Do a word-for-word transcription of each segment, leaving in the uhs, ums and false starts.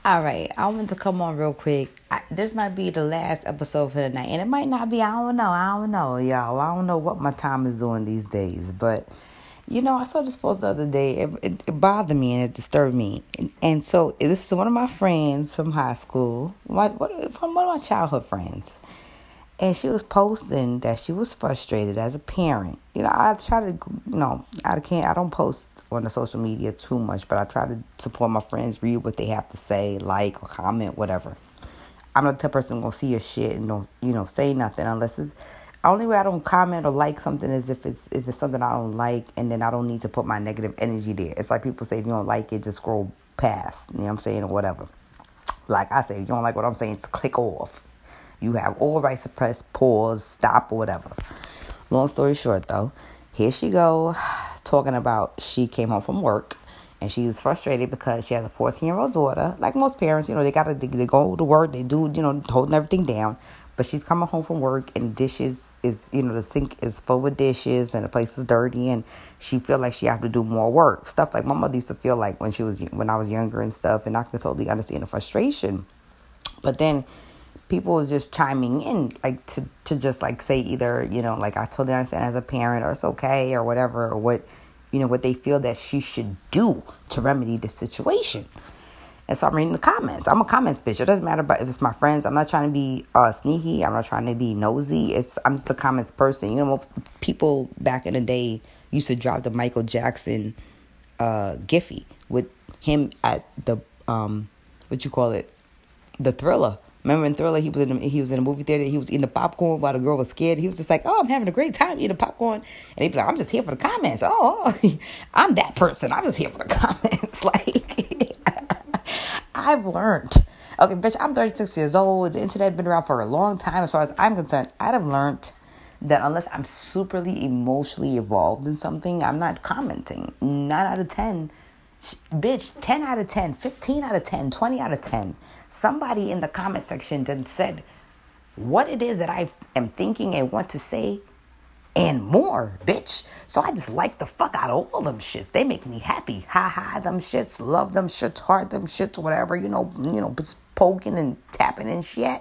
All right, I want to come on real quick. I, this might be the last episode for the night, and it might not be. I don't know. I don't know, y'all. I don't know what my time is doing these days, but you know, I saw this post the other day. It, it, it bothered me and it disturbed me. And, and so this is one of my friends from high school, my, what, from one of my childhood friends. And she was posting that she was frustrated as a parent. You know, I try to, you know, I can't, I don't post on the social media too much, but I try to support my friends, read what they have to say, like or comment, whatever. I'm not the type of person gonna see your shit and don't, you know, say nothing unless it's. Only way I don't comment or like something is if it's if it's something I don't like, and then I don't need to put my negative energy there. It's like people say, if you don't like it, just scroll past. You know what I'm saying, or whatever. Like I say, if you don't like what I'm saying, just click off. You have all rights to press pause, stop, or whatever. Long story short, though, here she go talking about she came home from work and she was frustrated because she has a fourteen-year-old daughter. Like most parents, you know, they gotta they, they go to work, they do, you know, holding everything down. But she's coming home from work and dishes is, you know, the sink is full with dishes and the place is dirty and she feel like she have to do more work. Stuff like my mother used to feel like when she was when I was younger and stuff, and I could totally understand the frustration. But then people was just chiming in, like, to, to just, like, say either, you know, like, I totally understand as a parent, or it's okay, or whatever, or what, you know, what they feel that she should do to remedy the situation. And so I'm reading the comments. I'm a comments bitch. It doesn't matter about if it's my friends. I'm not trying to be uh, sneaky. I'm not trying to be nosy. It's I'm just a comments person. You know, people back in the day used to drop the Michael Jackson uh, Giphy with him at the, um, what you call it, the Thriller. Remember in Thriller, he was in the, he was in a movie theater. He was eating the popcorn while the girl was scared. He was just like, "Oh, I'm having a great time eating popcorn." And he'd be like, "I'm just here for the comments." Oh, I'm that person. I'm just here for the comments. Like, I've learned. Okay, bitch, I'm thirty-six years old. The internet has been around for a long time. As far as I'm concerned, I'd have learned that unless I'm superly emotionally involved in something, I'm not commenting. Nine out of ten. Bitch, ten out of ten, fifteen out of ten, twenty out of ten. Somebody in the comment section done said what it is that I am thinking and want to say and more, bitch. So I just like the fuck out of all them shits. They make me happy. Ha ha, them shits, love them shits, heart them shits, whatever, you know, you know, just poking and tapping and shit.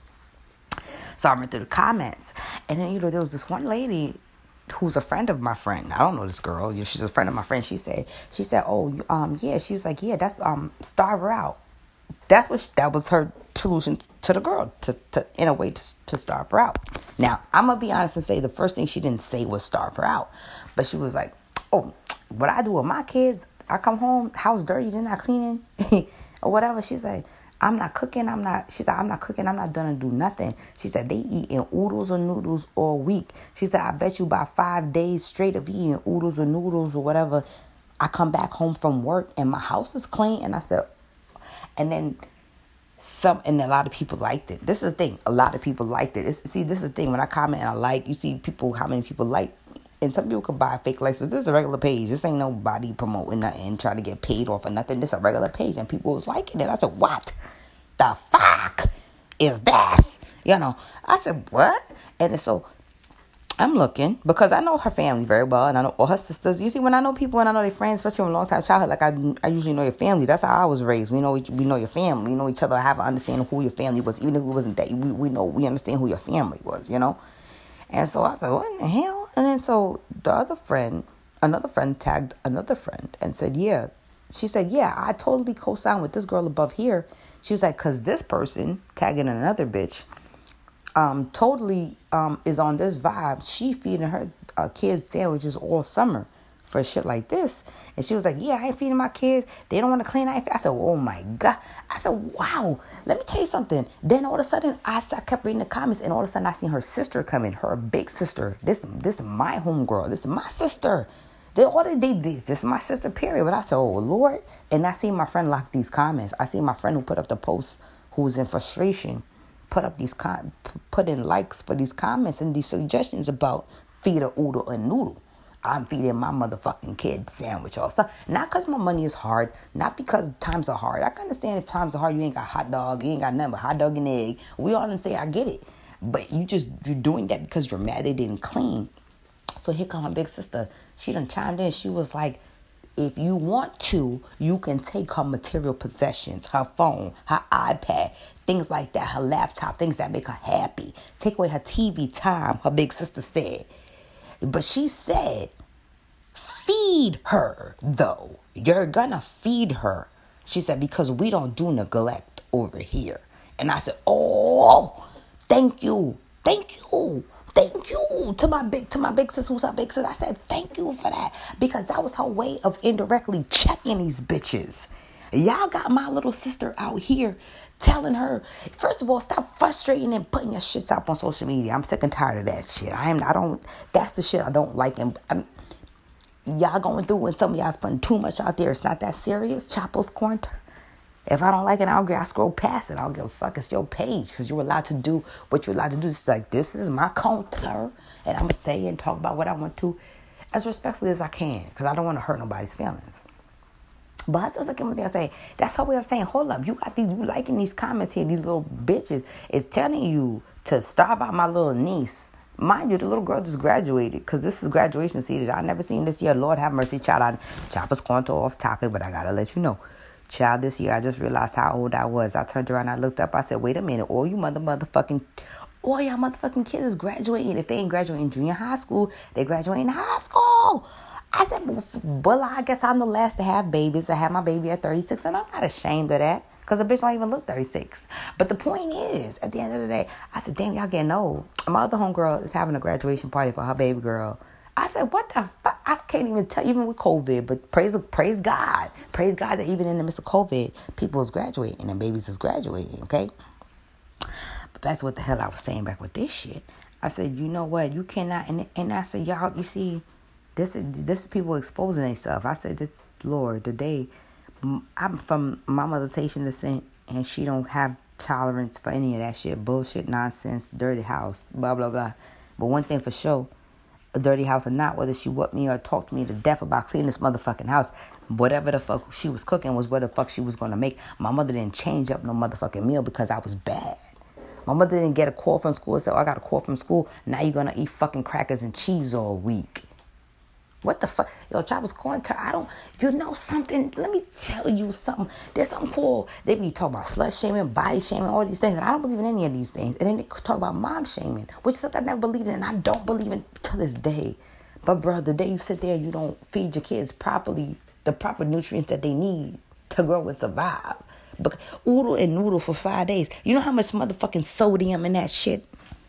So I went through the comments. And then, you know, there was this one lady who's a friend of my friend. I don't know this girl. You know, she's a friend of my friend. She said, she said, oh, um, yeah. She was like, yeah, that's um, starve her out. That's what she, that was her solution to the girl, to, to in a way to, to starve her out. Now, I'm gonna be honest and say the first thing she didn't say was starve her out, but she was like, oh, what I do with my kids, I come home, house dirty, they're not cleaning, or whatever. She's like, I'm not cooking, I'm not, she said, I'm not cooking, I'm not gonna do nothing. She said, they eating oodles or noodles all week. She said, I bet you by five days straight of eating oodles or noodles or whatever, I come back home from work and my house is clean. And I said, and then some, and a lot of people liked it. This is the thing, a lot of people liked it. It's, see, this is the thing, when I comment and I like, you see people, how many people like, and some people could buy fake likes, but this is a regular page. This ain't nobody promoting nothing, trying to get paid off or nothing. This is a regular page, and people was liking it. I said, what the fuck is this? You know, I said, what? And so I'm looking, because I know her family very well, and I know all her sisters. You see, when I know people and I know their friends, especially from a long time childhood, like I, I usually know your family. That's how I was raised. We know each, we know your family. We know each other. I have an understanding of who your family was, even if we wasn't that. We we know we understand who your family was. You know. And so I said, what in the hell? And then so the other friend, another friend tagged another friend and said, yeah. She said, yeah, I totally co-sign with this girl above here. She was like, because this person, tagging another bitch, um, totally um, is on this vibe. She feeding her uh, kids sandwiches all summer for shit like this. And she was like, yeah, I ain't feeding my kids. They don't want to clean. I, ain't I said, oh my God. I said, wow, let me tell you something. Then all of a sudden, I, I kept reading the comments, and all of a sudden I seen her sister come in, her big sister. This this is my homegirl. This is my sister. They all they did this. This is my sister, period. But I said, oh Lord. And I seen my friend lock these comments. I seen my friend who put up the post, who was in frustration, put up these con- put in likes for these comments and these suggestions about feed a oodle and noodle. I'm feeding my motherfucking kid sandwich or something. Not because my money is hard. Not because times are hard. I can understand if times are hard, you ain't got hot dog. You ain't got nothing but hot dog and egg. We all understand. I get it. But you just, you're doing that because you're mad they didn't clean. So here come my big sister. She done chimed in. She was like, If you want to, you can take her material possessions, her phone, her iPad, things like that, her laptop, things that make her happy. Take away her T V time, her big sister said. But she said, feed her, though. You're gonna feed her. She said, because we don't do neglect over here. And I said, oh, thank you. Thank you. Thank you to my big to my big sis who's her big sis. I said, thank you for that. Because that was her way of indirectly checking these bitches. Y'all got my little sister out here telling her, first of all, stop frustrating and putting your shits up on social media. I'm sick and tired of that shit. I am I don't that's the shit I don't like. And I'm, y'all going through when some of y'all's putting too much out there. It's not that serious. Chapo's Corner. If I don't like it, I'll, I'll scroll past it. I don't give a fuck. It's your page because you're allowed to do what you're allowed to do. It's like, this is my counter, and I'm going to say and talk about what I want to as respectfully as I can because I don't want to hurt nobody's feelings. But I just look at me there and say, that's her way of saying, hold up, you got these, you liking these comments here, these little bitches is telling you to stop out my little niece. Mind you, the little girl just graduated because this is graduation season. I never seen this year. Lord have mercy, child. I, Chopper's going to off topic, but I got to let you know. Child, this year I just realized how old I was. I turned around, I looked up, I said, wait a minute, all you mother motherfucking, all y'all motherfucking kids is graduating. If they ain't graduating junior high school, they graduating high school. I said, well, I guess I'm the last to have babies. I had my baby at thirty-six, and I'm not ashamed of that because a bitch don't even look thirty-six. But the point is, at the end of the day, I said, damn, y'all getting old. My other homegirl is having a graduation party for her baby girl. I said, what the fuck? I can't even tell, even with COVID, but praise praise God. Praise God that even in the midst of COVID, people is graduating and babies is graduating, okay? But that's what the hell I was saying back with this shit. I said, you know what? You cannot, and, and I said, y'all, you see, this, this is people exposing themselves. I said, this, Lord, today, I'm from my mother's Haitian descent, and she don't have tolerance for any of that shit, bullshit, nonsense, dirty house, blah, blah, blah. But one thing for sure, a dirty house or not, whether she whooped me or talked to me to death about cleaning this motherfucking house, whatever the fuck she was cooking was what the fuck she was going to make. My mother didn't change up no motherfucking meal because I was bad. My mother didn't get a call from school and say, oh, I got a call from school. Now you're going to eat fucking crackers and cheese all week. What the fuck? Yo, Chopper's Corner, I don't, you know something? Let me tell you something. There's something cool. They be talking about slut shaming, body shaming, all these things. And I don't believe in any of these things. And then they talk about mom shaming, which is something I never believed in. And I don't believe in to this day. But, bro, the day you sit there and you don't feed your kids properly, the proper nutrients that they need to grow and survive. But oodle and noodle for five days. You know how much motherfucking sodium in that shit?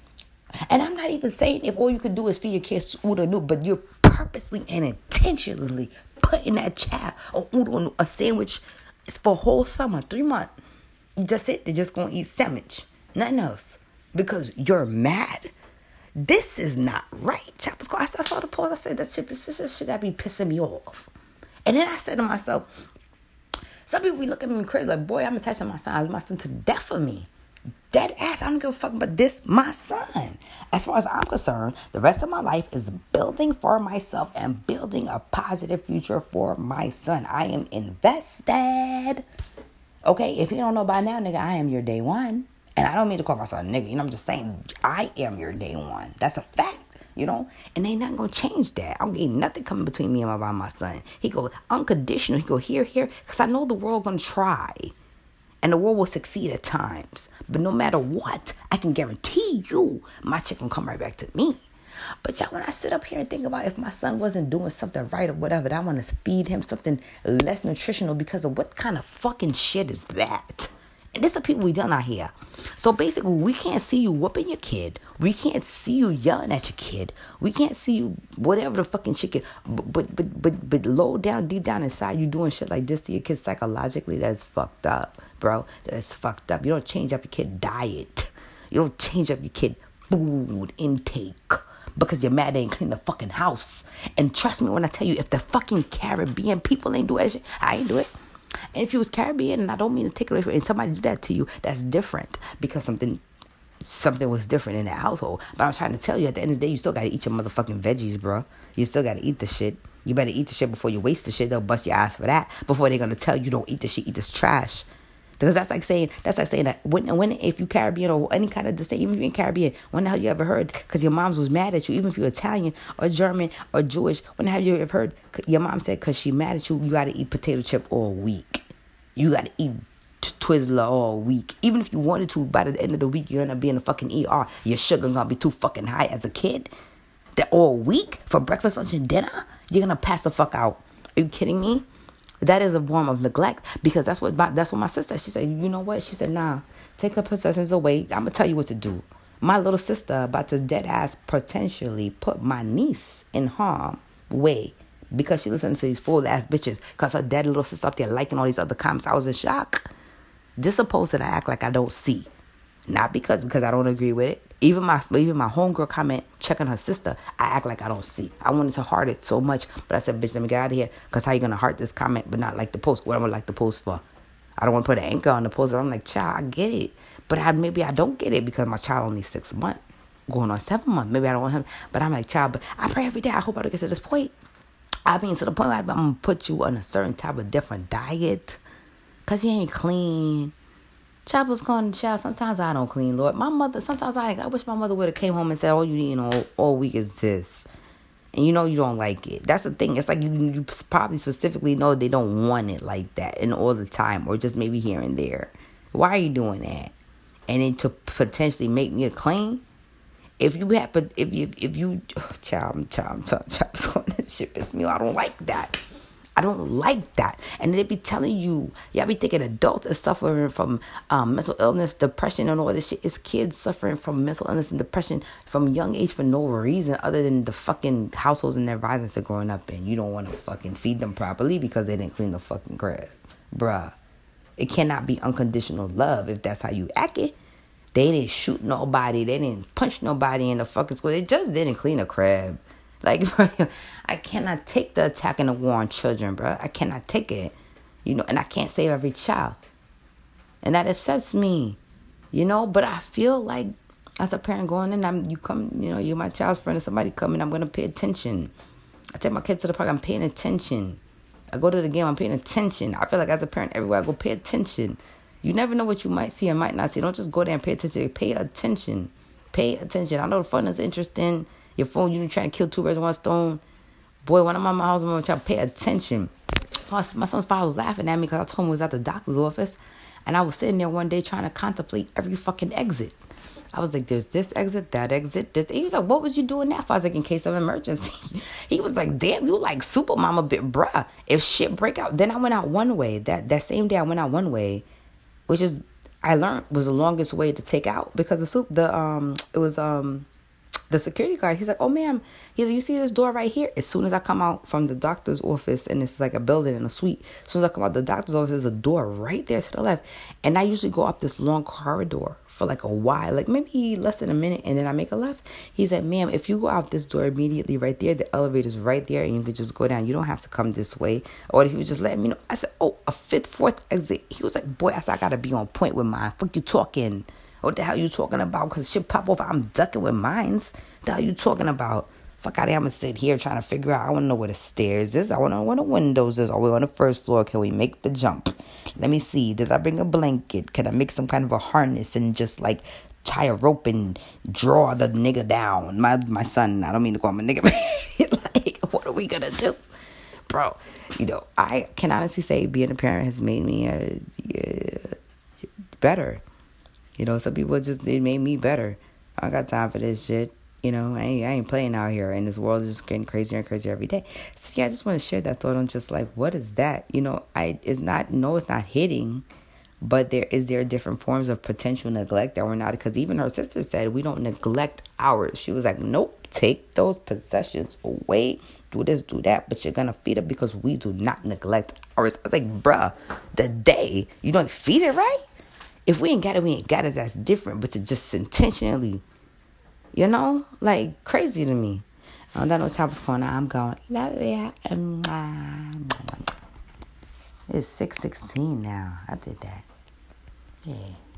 And I'm not even saying if all you could do is feed your kids oodle and noodle, but you're purposely and intentionally putting that child a oodle, a sandwich is for a whole summer, three months. That's it. They're just going to eat sandwich. Nothing else. Because you're mad. This is not right. Chopper's Corner. I saw the post. I said, that shit, this is shit that be pissing me off. And then I said to myself, some people be looking at me crazy like, boy, I'm attaching my son. I love my son to death for me. Dead ass, I don't give a fuck about this, my son. As far as I'm concerned, the rest of my life is building for myself and building a positive future for my son. I am invested. Okay, if you don't know by now, nigga, I am your day one. And I don't mean to call myself a nigga, you know, I'm just saying I am your day one. That's a fact, you know, and ain't nothing gonna change that. I'm getting nothing coming between me and my, my son. He go unconditional, he go here, here, because I know the world gonna try. And the world will succeed at times. But no matter what, I can guarantee you my chick will come right back to me. But y'all, when I sit up here and think about if my son wasn't doing something right or whatever, that I want to feed him something less nutritional because of what kind of fucking shit is that? And this is the people we done out here. So basically, we can't see you whooping your kid. We can't see you yelling at your kid. We can't see you whatever the fucking shit is. But, but, but, but, but low down, deep down inside, you doing shit like this to your kid psychologically, that's fucked up, bro. That is fucked up. You don't change up your kid diet. You don't change up your kid food intake because you're mad they ain't clean the fucking house. And trust me when I tell you, if the fucking Caribbean people ain't do that shit, I ain't do it. And if you was Caribbean, and I don't mean to take it away from you, and somebody did that to you, that's different because something something was different in that household. But I'm trying to tell you, at the end of the day, you still got to eat your motherfucking veggies, bro. You still got to eat the shit. You better eat the shit before you waste the shit. They'll bust your ass for that before they're going to tell you don't eat the shit, eat this trash. Because that's like saying that's like saying that when when if you Caribbean or any kind of descent, even if you're in Caribbean, when the hell you ever heard? Because your mom's was mad at you, even if you're Italian or German or Jewish. When the hell you ever heard? Your mom said because she mad at you, you got to eat potato chip all week. You got to eat t- Twizzler all week. Even if you wanted to, by the end of the week, you end up being a fucking E R. Your sugar gonna be too fucking high as a kid. That all week for breakfast, lunch, and dinner, you're gonna pass the fuck out. Are you kidding me? That is a form of neglect, because that's what my, that's what my sister, she said, you know what? She said, nah, take her possessions away. I'm going to tell you what to do. My little sister about to dead ass potentially put my niece in harm way because she listened to these fool ass bitches because her dead little sister up there liking all these other comments. I was in shock. This supposed to act like I don't see. Not because because I don't agree with it. Even my even my homegirl comment checking her sister, I act like I don't see. I wanted to heart it so much, but I said, bitch, let me get out of here. Because how you going to heart this comment but not like the post? What am I like the post for? I don't want to put an anchor on the post. But I'm like, child, I get it. But I, maybe I don't get it because my child only six months. Going on seven months. Maybe I don't want him. But I'm like, child, but I pray every day. I hope I don't get to this point. I mean, to the point where I'm going to put you on a certain type of different diet. Because you ain't clean. Child was calling the child. Sometimes I don't clean, Lord. My mother, sometimes I I wish my mother would have came home and said, all you eating all, all week is this. And you know you don't like it. That's the thing. It's like you, you probably specifically know they don't want it like that and all the time, or just maybe here and there. Why are you doing that? And then to potentially make me clean? If you happen, if you, if you, oh, child, child, child, child, child, this shit pisses me off. I don't like that. I don't like that. And they be telling you, y'all be thinking adults are suffering from um, mental illness, depression, and all this shit. It's kids suffering from mental illness and depression from a young age for no reason other than the fucking households and their environments they're growing up in. You don't want to fucking feed them properly because they didn't clean the fucking crib. Bruh. It cannot be unconditional love if that's how you act it. They didn't shoot nobody. They didn't punch nobody in the fucking school. They just didn't clean a crib. Like, I cannot take the attack and the war on children, bro. I cannot take it. You know, and I can't save every child. And that upsets me. You know, but I feel like as a parent going in, I'm you come, you know, you're my child's friend and somebody coming, I'm going to pay attention. I take my kids to the park, I'm paying attention. I go to the game, I'm paying attention. I feel like as a parent, everywhere I go, pay attention. You never know what you might see or might not see. Don't just go there and pay attention. Pay attention. Pay attention. I know the fun is interesting. Your phone, you trying to kill two birds with one stone. Boy, when I'm at my house, I'm going to try to pay attention. My, my son's father was laughing at me because I told him he was at the doctor's office. And I was sitting there one day trying to contemplate every fucking exit. I was like, there's this exit, that exit. This. He was like, what was you doing that for? I was like, in case of emergency. He was like, damn, you like super mama bit, bruh. If shit break out. Then I went out one way. That, that same day I went out one way, which is, I learned was the longest way to take out because the soup, the, um, it was, um, the security guard, he's like, oh, ma'am, he's like, you see this door right here? As soon as I come out from the doctor's office, and it's like a building and a suite, as soon as I come out the doctor's office, there's a door right there to the left. And I usually go up this long corridor for like a while, like maybe less than a minute, and then I make a left. He said, ma'am, if you go out this door immediately right there, the elevator's right there, and you can just go down. You don't have to come this way. Or if he was just letting me know. I said, oh, a fifth, fourth exit. He was like, boy, I said, I got to be on point with mine. Fuck you talking. What the hell you talking about? Because shit pop off. I'm ducking with mines. The hell you talking about? Fuck out of here. I'm going to sit here trying to figure out. I want to know where the stairs is. I want to know where the windows is. Are we on the first floor? Can we make the jump? Let me see. Did I bring a blanket? Can I make some kind of a harness and just like tie a rope and draw the nigga down? My my son, I don't mean to call him a nigga. Like, what are we going to do? Bro, you know, I can honestly say being a parent has made me uh, yeah, better. You know, some people just, it made me better. I don't got time for this shit. You know, I ain't, I ain't playing out here. And this world is just getting crazier and crazier every day. So, yeah, I just want to share that thought on just like, what is that? You know, I it's not, no, it's not hitting. But there is there different forms of potential neglect that we're not. Because even her sister said, we don't neglect ours. She was like, nope, take those possessions away. Do this, do that. But you're going to feed it because we do not neglect ours. I was like, bruh, the day you don't feed it right? If we ain't got it, we ain't got it. That's different. But to just intentionally, you know, like crazy to me. I don't know what time was going on. I'm going, love ya. It's six sixteen now. I did that. Yeah.